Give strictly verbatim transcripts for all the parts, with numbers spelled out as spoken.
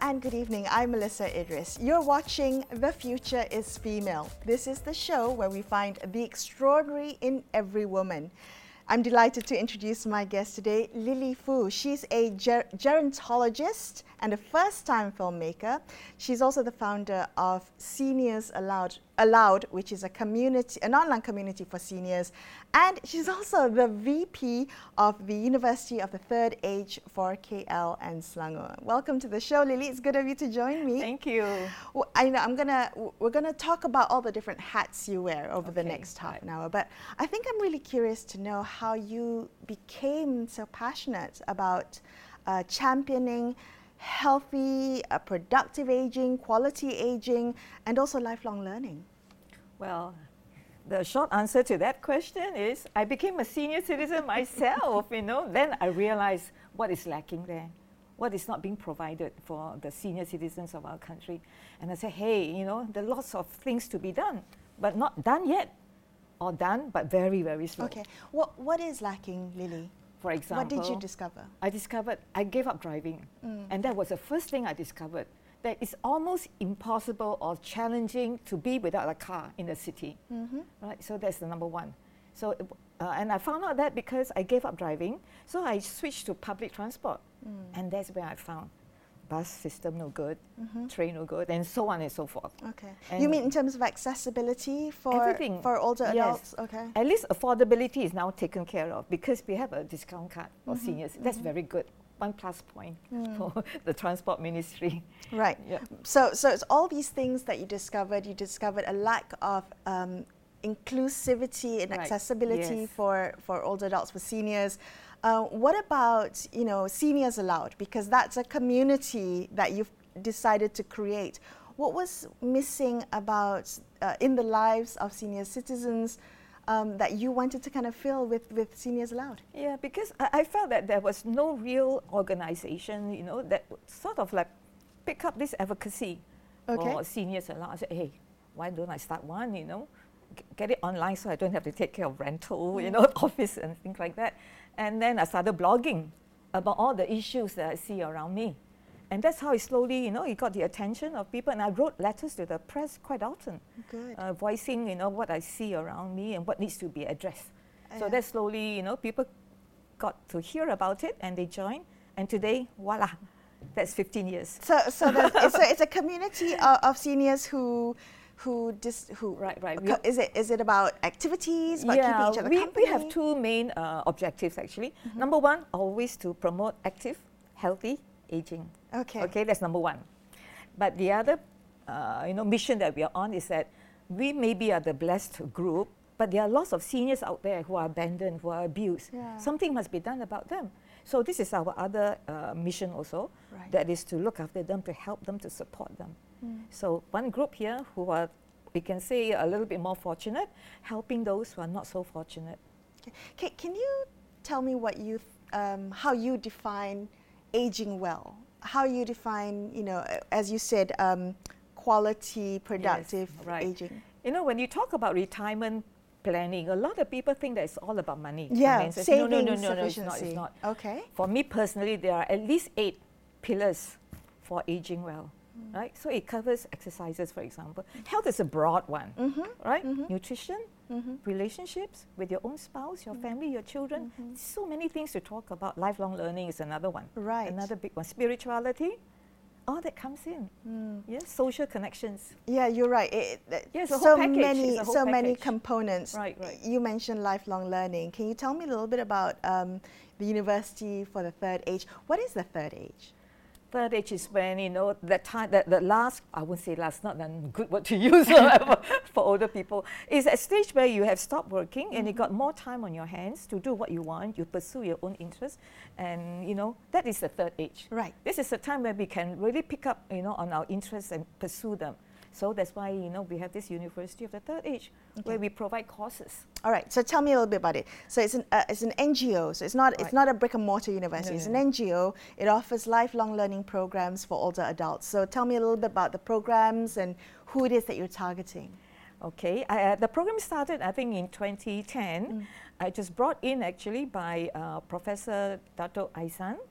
and good evening. I'm Melissa Idris. You're watching The Future is Female. This is the show where we find the extraordinary in every woman. I'm delighted to introduce my guest today, Lily Foo. She's a ger gerontologist and a first-time filmmaker. She's also the founder of Seniors Allowed, Allowed, which is a community, an online community for seniors. And she's also the V P of the University of the Third Age for K L and Selangor. Welcome to the show, Lily. It's good of you to join me. Thank you. Well, I know I'm gonna we're gonna talk about all the different hats you wear over Okay, the next half right. an hour. But I think I'm really curious to know how you became so passionate about uh, championing healthy, uh, productive aging, quality aging, and also lifelong learning. Well, the short answer to that question is I became a senior citizen myself, you know. Then I realized what is lacking there, what is not being provided for the senior citizens of our country. And I said, hey, you know, there are lots of things to be done, but not done yet, or done, but very, very slow. Okay, what what is lacking, Lily? For example, What did you discover? I discovered I gave up driving. Mm. And that was the first thing I discovered, that it's almost impossible or challenging to be without a car in the city. Mm-hmm. Right, so that's the number one. So, uh, and I found out that because I gave up driving, so I switched to public transport. Mm. And that's where I found bus system no good, Mm-hmm. train no good, and so on and so forth. Okay. And You mean in terms of accessibility for Everything. for older Yes. adults? Okay. At least affordability is now taken care of because we have a discount card for Mhm, seniors. That's mhm. very good. One plus point Mm. for the transport ministry. Right. Yeah. So, so it's all these things that you discovered. You discovered a lack of um, inclusivity and Right. accessibility Yes. for, for older adults, for seniors. Uh, what about, you know, Seniors Allowed? Because that's a community that you've decided to create. What was missing about uh, in the lives of senior citizens um, that you wanted to kind of fill with, with Seniors Allowed? Yeah, because I, I felt that there was no real organization, you know, that would sort of like pick up this advocacy Okay. for seniors allowed. I said, hey, why don't I start one, you know, G- get it online so I don't have to take care of rental, you know, office and things like that. And then I started blogging about all the issues that I see around me. And that's how it slowly, you know, it got the attention of people. And I wrote letters to the press quite often, Good. uh, voicing, you know, what I see around me and what needs to be addressed. So Yeah. that slowly, you know, people got to hear about it and they joined. And today, voila, that's fifteen years. So, so there's- it's, a, it's a community of, of seniors who, who dis, who. Right, right. co- Is it is it about activities, about yeah, keeping each other we, company? we have two main uh, objectives actually. Number one, always to promote active, healthy aging. Okay. Okay, that's number one. But the other, uh, you know, mission that we are on is that we maybe are the blessed group, but there are lots of seniors out there who are abandoned, who are abused. Yeah. Something must be done about them. So this is our other uh, mission also, Right. that is to look after them, to help them, to support them. So one group here who are, we can say, a little bit more fortunate, helping those who are not so fortunate. Can, can you tell me what you, th- um, how you define aging well? How you define, you know, uh, as you said, um, quality, productive right. aging? You know, when you talk about retirement planning, a lot of people think that it's all about money. Yeah, finances. No, no, no, savings, no, no, it's not, sufficiency. it's not. Okay. For me personally, there are at least eight pillars for aging well, Mm. right? So it covers exercises, for example. Health is a broad one, Mm-hmm. right? Mhm. Nutrition, Mm-hmm. relationships with your own spouse, your family, your children. So many things to talk about. Lifelong learning is another one. Right. Another big one. Spirituality, all that comes in. Mm. Yes, social connections. Yeah, you're right. It, it, Yeah, it's a so whole package. many, It's a whole so many package. components. Right, right. You mentioned lifelong learning. Can you tell me a little bit about um, the University for the Third Age? What is the third age? Third age is when, you know, that time, that the last, I wouldn't say last, not a good word to use for, for older people, is a stage where you have stopped working and you got more time on your hands to do what you want, you pursue your own interests, and, you know, that is the third age. Right. This is the time where we can really pick up, you know, on our interests and pursue them. So that's why, you know, we have this University of the Third Age, where we provide courses. All right. So tell me a little bit about it. So it's an uh, it's an N G O. So it's not it's Right. not a brick and mortar university. No, it's no, an no. N G O. It offers lifelong learning programs for older adults. So tell me a little bit about the programs and who it is that you're targeting. Okay, I, uh, the program started, I think, in twenty ten. I just brought in actually by uh, Professor Dato Aizan,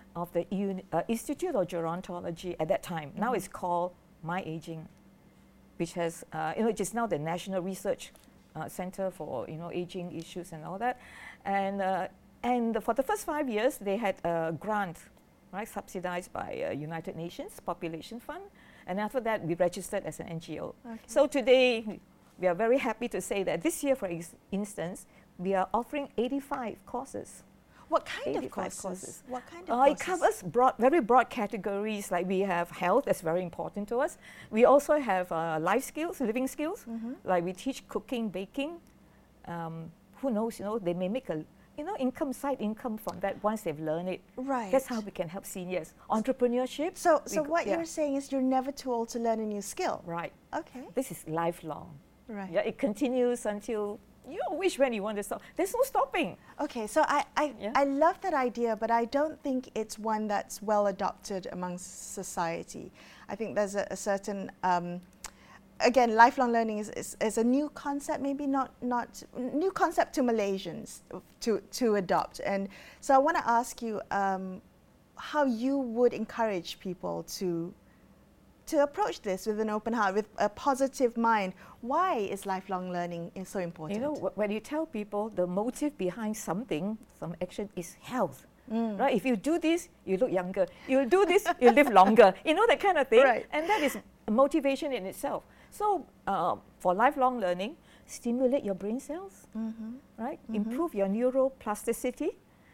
of the Uni- uh, Institute of Gerontology at that time. Mm-hmm. Now it's called My Aging, which has, uh, you know, which is now the National Research uh, Center for, you know, aging issues and all that. And, uh, and for the first five years, they had a grant, right, subsidized by uh, United Nations Population Fund. And after that, we registered as an N G O. Okay. So today, we are very happy to say that this year, for ex- instance, we are offering eighty-five courses. What kind of courses? courses? What kind of uh, courses? It covers broad, very broad categories, like we have health, that's very important to us. We also have uh, life skills, living skills, mm-hmm. like we teach cooking, baking. Um, who knows, you know, they may make a, you know, income, side income from that once they've learned it. Right. That's how we can help seniors. Entrepreneurship. So, so what yeah. you're saying is you're never too old to learn a new skill. Right. Okay. This is lifelong. Right. Yeah, it continues until you wish when you want to stop. There's no stopping. Okay, so I, I, yeah. I love that idea, but I don't think it's one that's well adopted amongst society. I think there's a, a certain, um, again, lifelong learning is, is, is a new concept, maybe not, not new concept to Malaysians to, to adopt. And so I want to ask you um, how you would encourage people to to approach this with an open heart, with a positive mind. Why is lifelong learning so important? You know, w- when you tell people the motive behind something, some action is health, mm. right? If you do this, you look younger. You do this, you live longer. You know, that kind of thing. Right. And that is motivation in itself. So uh, for lifelong learning, stimulate your brain cells, mm-hmm. right? Mm-hmm. Improve your neuroplasticity.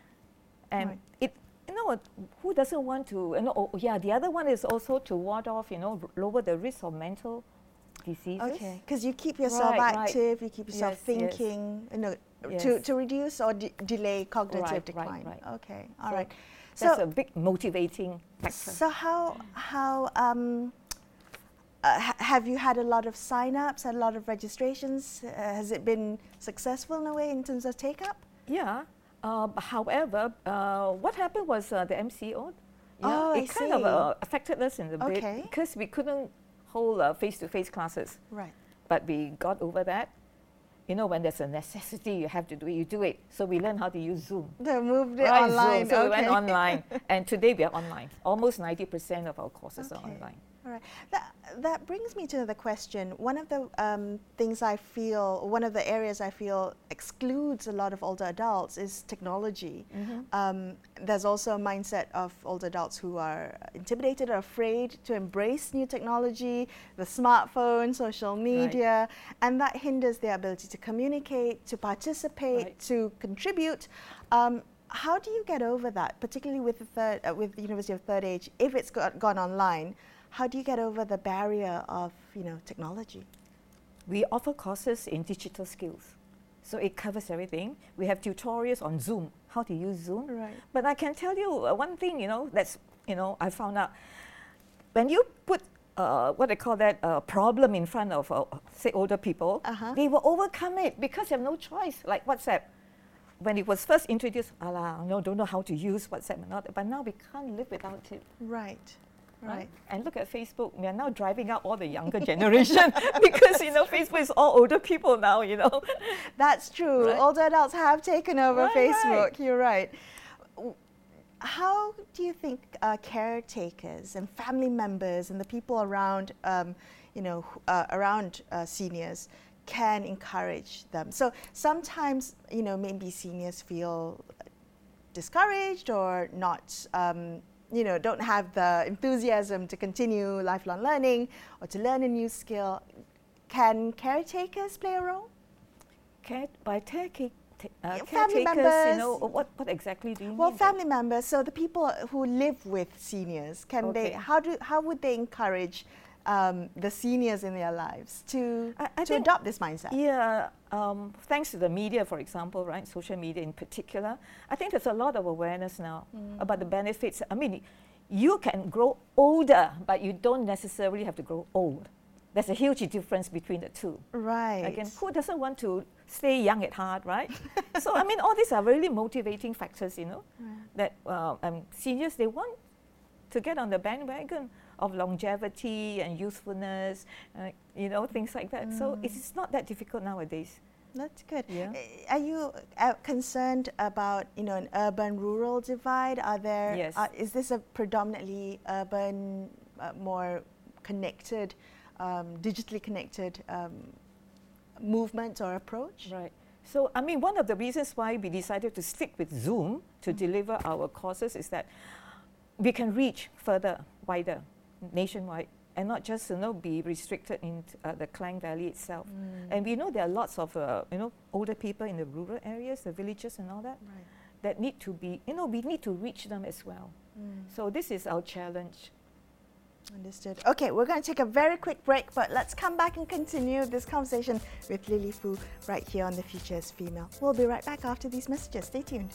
And right. it You know, who doesn't want to, you know, oh, yeah, the other one is also to ward off, you know, r- lower the risk of mental diseases. Okay, because you keep yourself right, active, right. you keep yourself yes, thinking, yes. you know, yes. to, to reduce or de- delay cognitive right, decline. Right, right. Okay, all so right. That's so a big motivating factor. So how, how um, uh, ha- have you had a lot of sign-ups, had a lot of registrations? Uh, has it been successful in a way in terms of take-up? Yeah. Uh, however, uh, what happened was uh, the M C O. Yeah, oh, it I kind see. of uh, affected us in the okay. bit because we couldn't hold uh, face-to-face classes. Right. But we got over that. You know, when there's a necessity, you have to do it, you do it. So we learned how to use Zoom. They moved it right, online. Zoom. So okay. we went online. And today we are online. Almost ninety percent of our courses okay. are online. All right. That, that brings me to the question. One of the um, things I feel, one of the areas I feel excludes a lot of older adults is technology. Mm-hmm. Um, there's also a mindset of older adults who are intimidated or afraid to embrace new technology, the smartphone, social media, right. and that hinders their ability to communicate, to participate, right. to contribute. Um, how do you get over that, particularly with the third, uh, with the University of Third Age, if it's got, gone online? How do you get over the barrier of, you know, technology? We offer courses in digital skills. So it covers everything. We have tutorials on Zoom, how to use Zoom. Right. But I can tell you uh, one thing, you know, that's, you know, I found out. When you put uh, what they call that uh, problem in front of, uh, say, older people, uh-huh. they will overcome it because they have no choice, like WhatsApp. When it was first introduced, ala, no, don't know how to use WhatsApp and all that, but now we can't live without it. Right. Right. Right. And look at Facebook. We are now driving out all the younger generation because, you know, Facebook is all older people now, you know. That's true. Right? Older adults have taken over right, Facebook. Right. You're right. How do you think uh, caretakers and family members and the people around, um, you know, uh, around uh, seniors can encourage them? So sometimes, you know, maybe seniors feel discouraged or not um, you know, don't have the enthusiasm to continue lifelong learning or to learn a new skill. Can caretakers play a role? Care, by caretaker, uh, family caretakers, members, you know, what, what exactly do you well, mean? Well, family members, so the people who live with seniors, can okay. they, how, do, how would they encourage um, the seniors in their lives to, I, I to adopt this mindset? Yeah, um, thanks to the media, for example, right, social media in particular, I think there's a lot of awareness now mm. about the benefits. I mean, you can grow older, but you don't necessarily have to grow old. There's a huge difference between the two. Right. Again, who doesn't want to stay young at heart, right? So, I mean, all these are really motivating factors, you know, right. that uh, um, seniors, they want to get on the bandwagon of longevity and youthfulness, uh, you know, things like that. Mm. So it's not that difficult nowadays. That's good. Yeah. Uh, Are you uh, concerned about, you know, an urban-rural divide? Are there? Yes. Uh, is this a predominantly urban, uh, more connected, um, digitally connected um, movement or approach? Right. So, I mean, one of the reasons why we decided to stick with Zoom to Mm. deliver our courses is that we can reach further, wider, nationwide, and not just, you know, be restricted in uh, the Klang Valley itself. Mm. And we know there are lots of, uh, you know, older people in the rural areas, the villages and all that, Right. that need to be, you know, we need to reach them as well. Mm. So this is our challenge. Understood. Okay, we're going to take a very quick break, but let's come back and continue this conversation with Lily Foo right here on The Future is Female. We'll be right back after these messages. Stay tuned.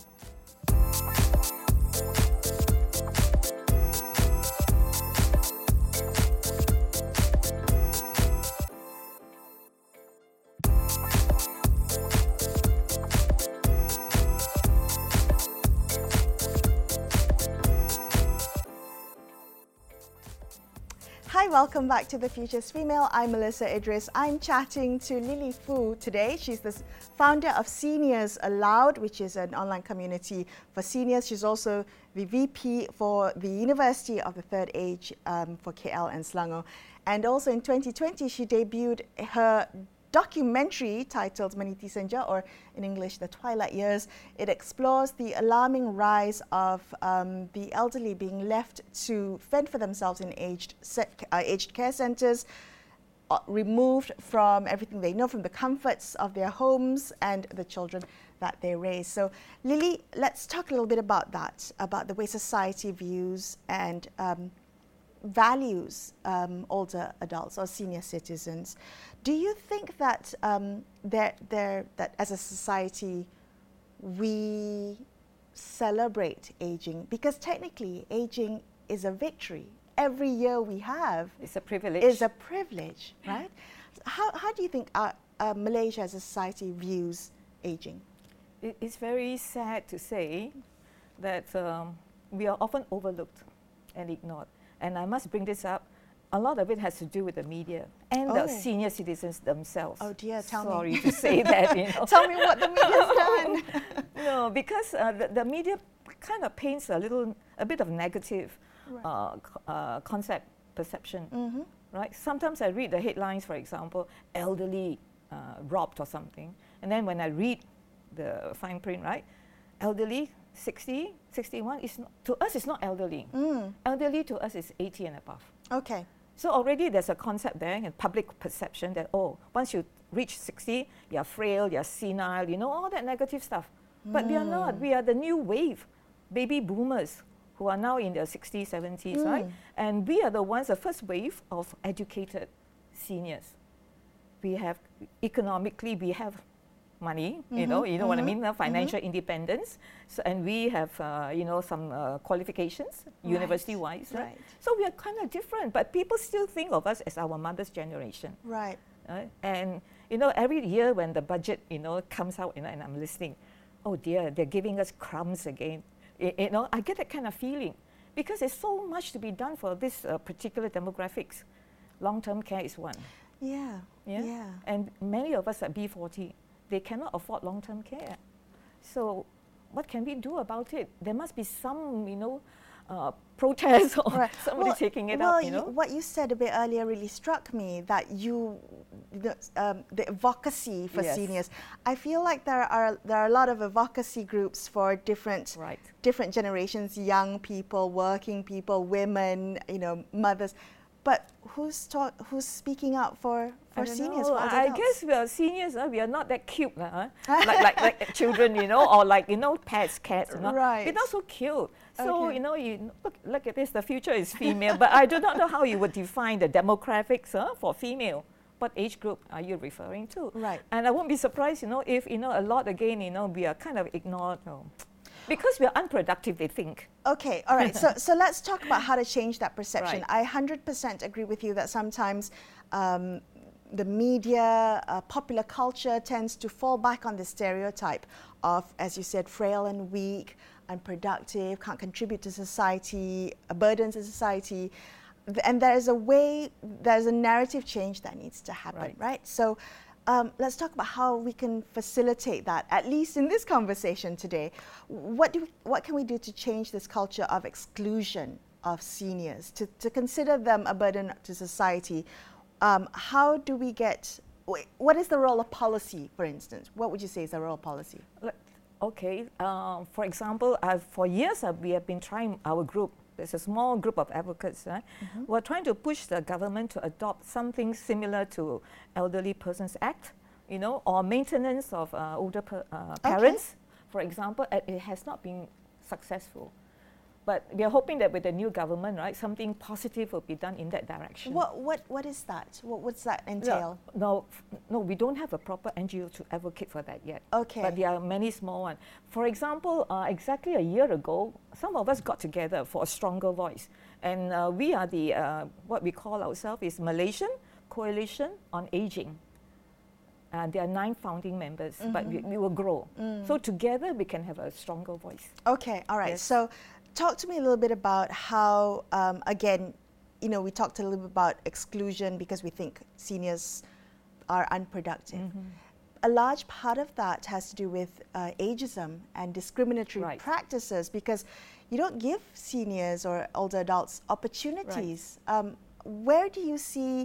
Hi, welcome back to The Future is Female. I'm Melissa Idris. I'm chatting to Lily Foo today. She's the founder of Seniors Aloud, which is an online community for seniors. She's also the V P for the University of the Third Age um, for K L and Selangor. And also in twenty twenty, she debuted her documentary titled Meniti Senja, or in English, The Twilight Years. It explores the alarming rise of um, the elderly being left to fend for themselves in aged, set, uh, aged care centres, uh, removed from everything they know, from the comforts of their homes and the children that they raise. So, Lily, let's talk a little bit about that, about the way society views and um, values um, older adults or senior citizens. Do you think that um, there, there, that as a society we celebrate aging? Because technically, aging is a victory. Every year we have It's a privilege. is a privilege, right? How, how do you think our, uh, Malaysia as a society views aging? It, it's very sad to say that um, we are often overlooked and ignored. And I must bring this up. A lot of it has to do with the media and Oh. the senior citizens themselves. Oh dear, tell me. Sorry to say that, you know. Tell me what the media's done. No, because uh, the, the media kind of paints a little, a bit of negative Right. uh, co- uh, concept perception, Mm-hmm. right? Sometimes I read the headlines, for example, elderly uh, robbed or something, and then when I read the fine print, right, elderly, sixty, sixty-one, is not, to us it's not elderly. Mm. Elderly to us is eighty and above. Okay. So already there's a concept there in public perception that, oh, once you reach sixty, you're frail, you're senile, you know, all that negative stuff. But we are not. Mm. We are the new wave, baby boomers, who are now in their sixties, seventies, right? Mm. And we are the ones, the first wave of educated seniors. We have, economically, we have money, you know, Mhm, you know what I mhm, mean, uh, financial independence. So, and we have, uh, you know, some uh, qualifications, Right, university-wise. Right? Right. So we are kind of different, but people still think of us as our mother's generation. Right. Right? And, you know, every year when the budget, you know, comes out, you know, and I'm listening, oh dear, they're giving us crumbs again. Y- you know, I get that kind of feeling because there's so much to be done for this uh, particular demographics. Long-term care is one. Yeah. Yeah? Yeah. And many of us at B forty, they cannot afford long-term care. So what can we do about it? There must be some, you know, uh, protest or Right. somebody Well- taking it well, up, you know? what you said a bit earlier really struck me, that you, the, um, the advocacy for Yes. seniors. I feel like there are there are a lot of advocacy groups for different Right. different generations, young people, working people, women, you know, mothers. But who's ta- who's speaking out for, I for don't seniors? know. For older I adults? guess we are seniors. Uh, we are not that cute, uh, huh? like, like like children, you know, or like you know, pets, cats. You know? Right. We're not so cute. So Okay. you know, you kn- look look at this. The future is female, but I do not know how you would define the demographics uh, for female. What age group are you referring to? Right. And I won't be surprised, you know, if you know a lot again, you know, we are kind of ignored, oh, because we are unproductive. They think. Okay, all right. so, so let's talk about how to change that perception. Right. I one hundred percent agree with you that sometimes um, the media, uh, popular culture tends to fall back on the stereotype of, as you said, frail and weak, unproductive, can't contribute to society, a burden to society. Th- And there is a way, there's a narrative change that needs to happen, Right. right? So, um, let's talk about how we can facilitate that, at least in this conversation today. What, do we, what can we do to change this culture of exclusion of seniors, to, to consider them a burden to society? Um, how do we get, what is the role of policy, for instance? What would you say is the role of policy? Okay, uh, for example, uh, for years uh, we have been trying, our group, there's a small group of advocates, right? Mm-hmm. We're trying to push the government to adopt something similar to Elderly Persons Act, you know, or maintenance of uh, older per, uh, parents, okay. for example. Uh, it has not been successful. But we are hoping that with the new government, right, something positive will be done in that direction. What what what is that? What what's that entail? No, no, no, we don't have a proper N G O to advocate for that yet. Okay. But there are many small ones. For example, uh, exactly a year ago, some of us got together for a stronger voice, and uh, we are the uh, what we call ourselves is Malaysian Coalition on Aging. Uh, there are nine founding members, mm-hmm. but we, we will grow. Mm. So together we can have a stronger voice. Okay, all right. Yes. So talk to me a little bit about how, um, again, you know, we talked a little bit about exclusion because we think seniors are unproductive. Mm-hmm. A large part of that has to do with uh, ageism and discriminatory right. practices, because you don't give seniors or older adults opportunities. Right. Um, where do you see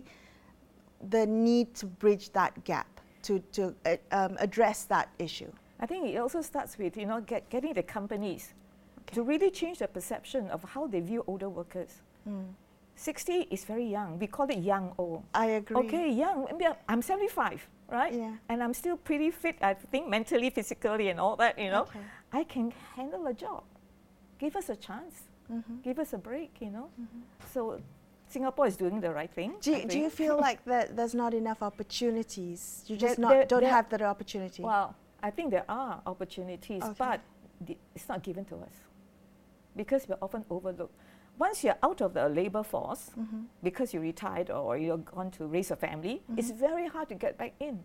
the need to bridge that gap, to, to uh, um, address that issue? I think it also starts with, you know, get, getting the companies okay. to really change the perception of how they view older workers. Mm. sixty is very young. We call it young old. I agree. Okay, young. I'm seventy-five, right? Yeah. And I'm still pretty fit, I think, mentally, physically, and all that, you know. Okay. I can handle a job. Give us a chance. Mm-hmm. Give us a break, you know. Mm-hmm. So Singapore is doing the right thing. Do you, do you feel like that there's not enough opportunities? You just there, not there, don't there, have that opportunity? Well, I think there are opportunities, okay. but the, it's not given to us because we're often overlooked. Once you're out of the labor force, mm-hmm. because you retired or you're gone to raise a family, mm-hmm. it's very hard to get back in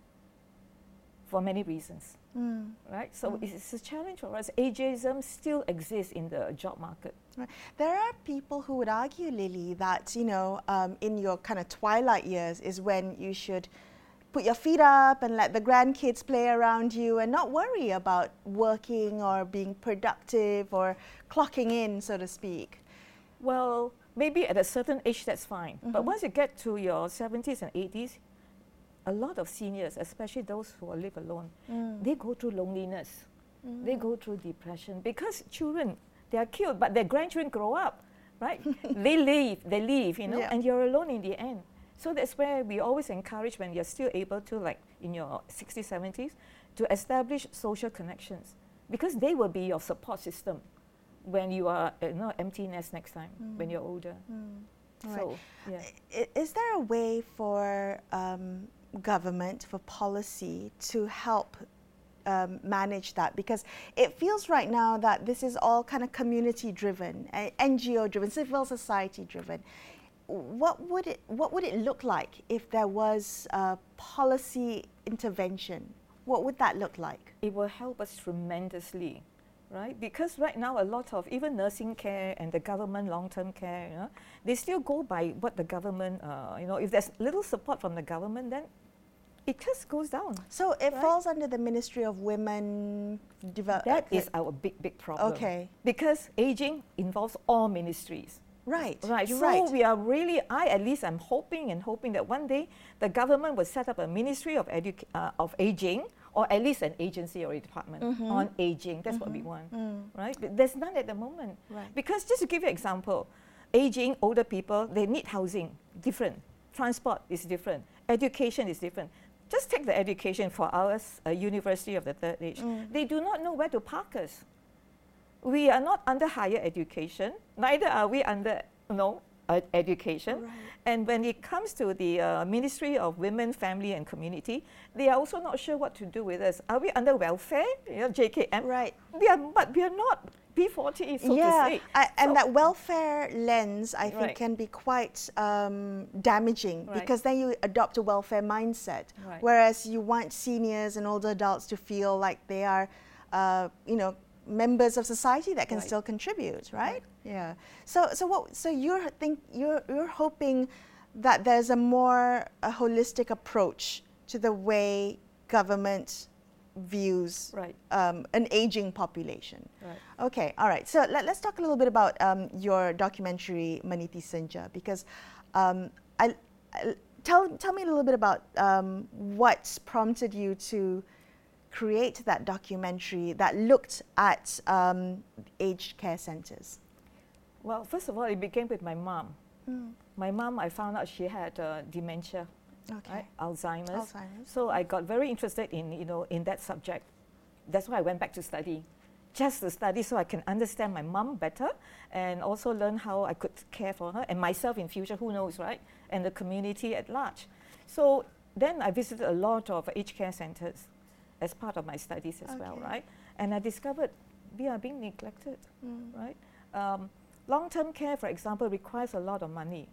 for many reasons, mm. right? So mm. it's a challenge for us. Ageism still exists in the job market. Right. There are people who would argue, Lily, that, you know, um, in your kind of twilight years is when you should put your feet up and let the grandkids play around you and not worry about working or being productive or clocking in, so to speak. Well, maybe at a certain age that's fine. Mm-hmm. But once you get to your seventies and eighties, a lot of seniors, especially those who live alone, mm. they go through loneliness. Mm. They go through depression because children, they are cute, but their grandchildren grow up, right? They leave, they leave, you know, yeah. and you're alone in the end. So that's where we always encourage, when you're still able to, like in your sixties, seventies, to establish social connections, because they will be your support system when you are, uh, you know, empty nest next time, mm. when you're older. Mm. So, right. yeah. I, is there a way for um, government, for policy, to help um, manage that? Because it feels right now that this is all kind of community-driven, uh, N G O-driven, civil society-driven. What would it What would it look like if there was a policy intervention? What would that look like? It will help us tremendously, right? Because right now a lot of even nursing care and the government long-term care, you know, they still go by what the government, uh, you know, if there's little support from the government, then it just goes down. So it right? falls under the Ministry of Women Development. That is our big, big problem. Okay. Because aging involves all ministries. Right. Right. You're so right. we are really, I at least I'm hoping and hoping that one day the government will set up a Ministry of Edu- uh, of Aging, or at least an agency or a department mm-hmm. on aging. That's mm-hmm. what we want, mm. right? But there's none at the moment. Right. Because just to give you an example, aging, older people, they need housing, different. Transport is different. Education is different. Just take the education for ours, a University of the Third Age. Mm. They do not know where to park us. We are not under higher education, neither are we under, you know, uh, education. Right. And when it comes to the uh, Ministry of Women, Family and Community, they are also not sure what to do with us. Are we under welfare, you know, J K M? Right. We are, but we are not P forty, so yeah, to say. I, and so that welfare lens, I think, right. can be quite um, damaging, right. because then you adopt a welfare mindset, right. whereas you want seniors and older adults to feel like they are, uh, you know, members of society that can right. still contribute, right? right? Yeah. So, so what? So you're think you're you're hoping that there's a more a holistic approach to the way government views Right. um, an aging population. Right. Okay, all right. So let, let's talk a little bit about um, your documentary, Meniti Senja, because um, I, I, tell, tell me a little bit about um, what prompted you to create that documentary that looked at um, aged care centers. Well, first of all, it began with my mom. Mm. My mom, I found out she had uh, dementia, Okay. right? Alzheimer's. Alzheimer's. So I got very interested in, you know, in that subject. That's why I went back to study, just to study so I can understand my mom better and also learn how I could care for her and myself in future, who knows, right? And the community at large. So then I visited a lot of aged care centers as part of my studies as well, Okay. right? And I discovered we are being neglected, Mm. right? Um, long-term care, for example, requires a lot of money.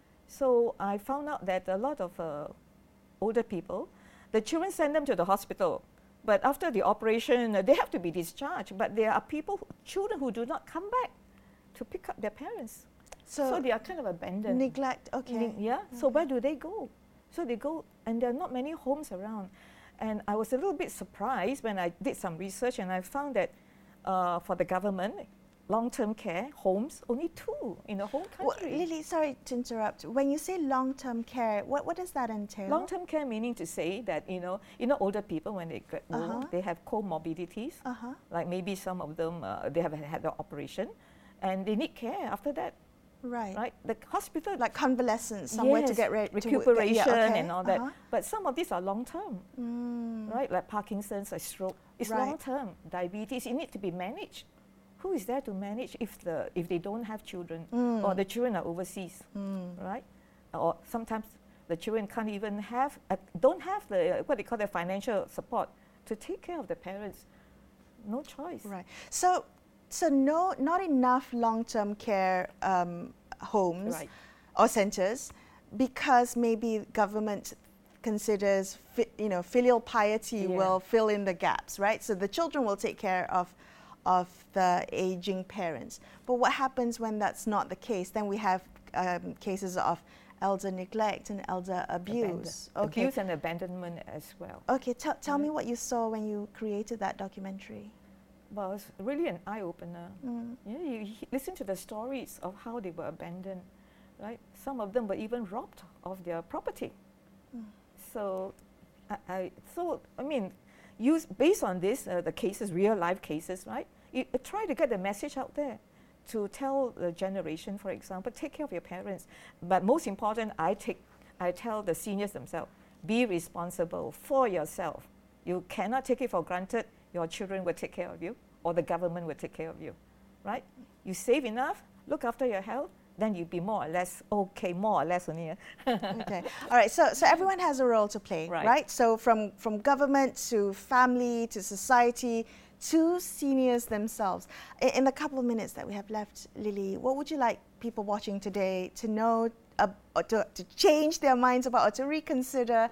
So I found out that a lot of uh, older people, the children send them to the hospital, but after the operation, uh, they have to be discharged. But there are people, who, children who do not come back to pick up their parents. So, So, they are kind of abandoned. neglect, okay. Neg- yeah. So Okay. where do they go? So they go, and there are not many homes around. And I was a little bit surprised when I did some research, and I found that uh, for the government, long-term care homes, only two in the whole Well, country. Lily, sorry to interrupt. When you say long-term care, what, what does that entail? Long-term care meaning to say that, you know, you know, older people, when they get old, Uh-huh. they have comorbidities. Uh-huh. Like maybe some of them, uh, they have had the operation, and they need care after that, Right. right? The hospital, Like convalescence, somewhere to yes, get ready. recuperation and all that. Uh-huh. But some of these are long-term, Mm. right? Like Parkinson's, like stroke. It's Right. long-term. Diabetes, it needs to be managed. Who is there to manage if the if they don't have children Mm. or the children are overseas, Mm. right? Or sometimes the children can't even have uh, don't have the uh, what they call the financial support to take care of the parents. No choice. Right. So, so no, not enough long-term care um, homes Right. or centers, because maybe government considers, fi- you know, filial piety Yeah. will fill in the gaps, right? So the children will take care of, of the aging parents. But what happens when that's not the case? Then we have um, cases of elder neglect and elder abuse. Abandon- Okay. Abuse and abandonment as well. Okay. Tell tell me Right. what you saw when you created that documentary. Well, it's really an eye-opener. Mm. You know, you he- listen to the stories of how they were abandoned, right? Some of them were even robbed of their property. Mm. So, I, I so I mean, use based on this, uh, the cases, real life cases, right? You uh, try to get the message out there to tell the generation, for example, take care of your parents. But most important, I take, I tell the seniors themselves, be responsible for yourself. You cannot take it for granted. Your children will take care of you, or the government will take care of you, right? You save enough, look after your health, then you'll be more or less okay, more or less only. Okay. All right. So, so everyone has a role to play, right? Right. So from, from government to family to society to seniors themselves. In, in the couple of minutes that we have left, Lily, what would you like people watching today to know, uh, or to, to change their minds about, or to reconsider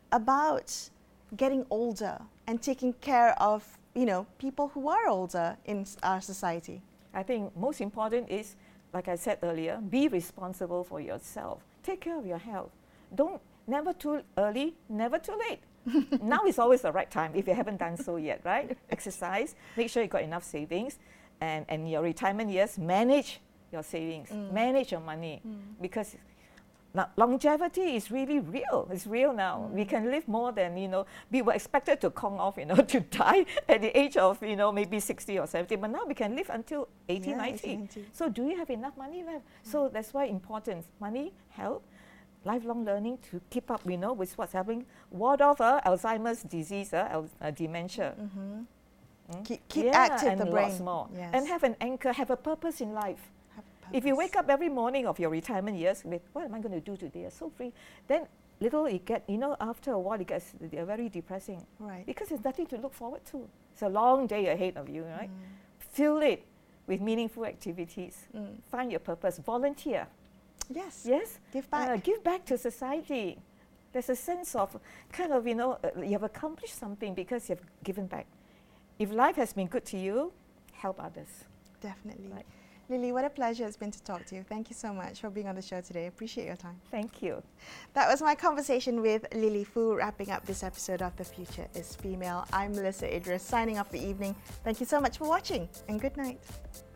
about getting older and taking care of, you know, people who are older in s- our society? I think most important is, like I said earlier, be responsible for yourself. Take care of your health. Don't, never too early, never too late. Now is always the right time if you haven't done so yet, right? Exercise, make sure you got enough savings, and, and your retirement years, manage your savings, Mm. manage your money, Mm. because now, longevity is really real. It's real now. Mm. We can live more than, you know, we were expected to come off, you know, to die at the age of, you know, maybe sixty or seventy, but now we can live until eighty, Yeah, ninety. eighty, ninety. So do you have enough money left? So that's why important, money, health, lifelong learning to keep up, you know, with what's happening. Ward off uh, Alzheimer's disease, uh, al- uh, dementia. Mhm. Mm. Keep, keep Yeah, active and the brain. lots more. Yes. And have an anchor, have a purpose in life. Have If you purpose. wake up every morning of your retirement years with, what am I going to do today? I'm so free. Then little it get, you know, after a while it gets, they're very depressing. Right. Because there's nothing to look forward to. It's a long day ahead of you, right? Mm. Fill it with meaningful activities. Mm. Find your purpose. Volunteer. Yes. Yes? Give back. Uh, give back to society. There's a sense of kind of, you know, uh, you have accomplished something because you've given back. If life has been good to you, help others. Definitely. Right. Lily, what a pleasure it's been to talk to you. Thank you so much for being on the show today. Appreciate your time. Thank you. That was my conversation with Lily Foo, wrapping up this episode of The Future is Female. I'm Melissa Idris, signing off the evening. Thank you so much for watching, and good night.